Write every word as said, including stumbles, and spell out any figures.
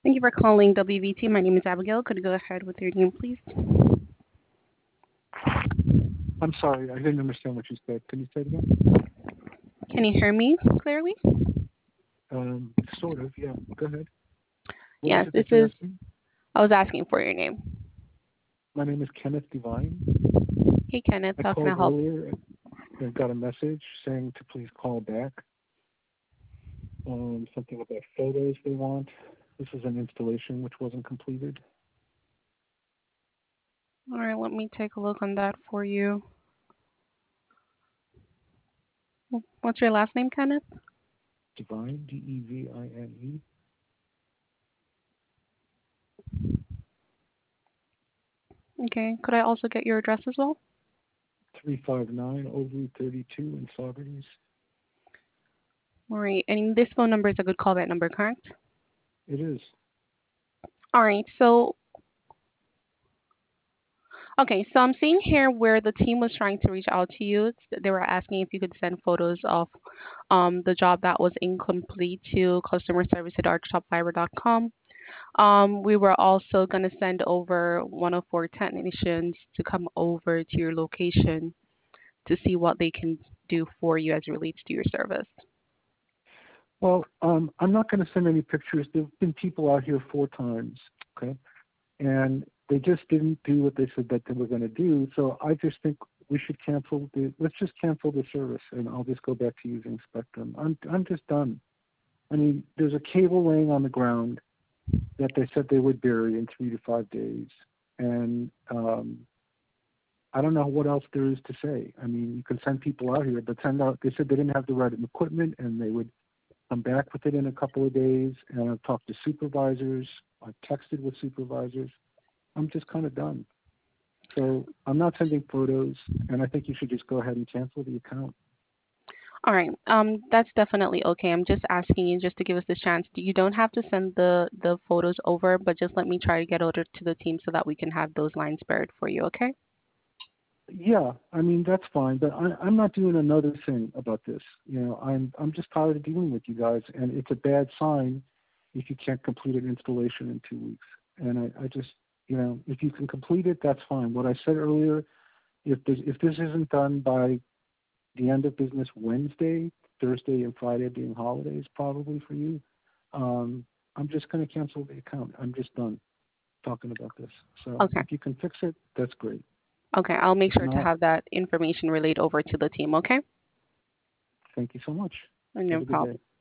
Thank you for calling W V T. My name is Abigail. Could you go ahead with your name, please? I'm sorry, I didn't understand what you said. Can you say it again? Can you hear me clearly? Um, sort of, yeah. Go ahead. What was Yes, it this that you is. asked me? I was asking for your name. My name is Kenneth Devine. Hey, Kenneth. I How can I called help? earlier and got a message saying to please call back. Um, something about photos they want. This is an installation which wasn't completed. All right, let me take a look on that for you. What's your last name, Kenneth? Devine, D E V I N E. Okay. Could I also get your address as well? three five nine Overy thirty-two in Saugerties. All right. And this phone number is a good callback number, correct? It is. All right. So, okay. So I'm seeing here where the team was trying to reach out to you. They were asking if you could send photos of um, the job that was incomplete to customer service at archtop fiber dot com. Um, we were also going to send over one of our technicians to come over to your location to see what they can do for you as it relates to your service. Well, um, I'm not going to send any pictures. There have been people out here four times, okay? And they just didn't do what they said that they were going to do. So I just think we should cancel the, let's just cancel the service and I'll just go back to using Spectrum. I'm, I'm just done. I mean, there's a cable laying on the ground that they said they would bury in three to five days. And um, I don't know what else there is to say. I mean, you can send people out here, but send out, they said they didn't have the right equipment and they would come back with it in a couple of days. And I've talked to supervisors. I've texted with supervisors. I'm just kind of done. So I'm not sending photos, and I think you should just go ahead and cancel the account. All right. Um, that's definitely okay. I'm just asking you just to give us this chance. You don't have to send the the photos over, but just let me try to get over to the team so that we can have those lines buried for you. Okay? Yeah, I mean that's fine, but I, I'm not doing another thing about this. You know, I'm I'm just tired of dealing with you guys, and it's a bad sign if you can't complete an installation in two weeks. And I, I just, you know, if you can complete it, that's fine. What I said earlier, if this if this isn't done by the end of business Wednesday, Thursday and Friday being holidays probably for you, um, I'm just going to cancel the account. I'm just done talking about this. So Okay. if you can fix it, that's great. Okay. I'll make If sure to not, have that information relayed over to the team. Okay? thank you so much. No Have a good problem. day.